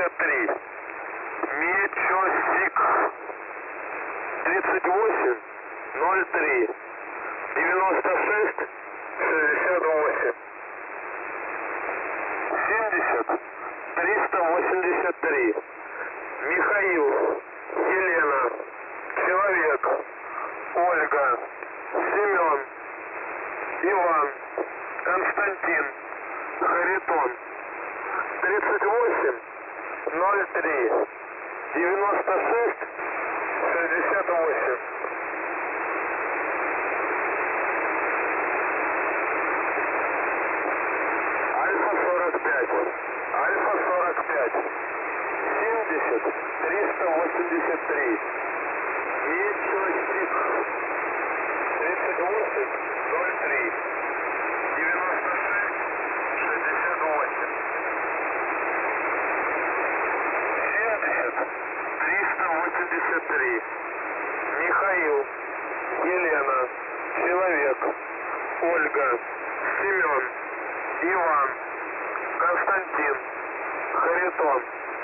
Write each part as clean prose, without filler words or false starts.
63. Мечосик. 38 03 96 68 70 383. Михаил, Елена, Человек, Ольга, Семен, Иван, Константин, Харитон. 38 03 96 68. Альфа 45. Альфа 45. 70 383. Мечосик. 38 03 96 68. 70 383. Михаил, Елена, Человек, Ольга, Семен, Иван, Константин, Харитон.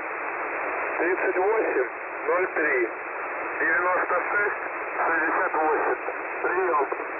38 03 96 68. Прием.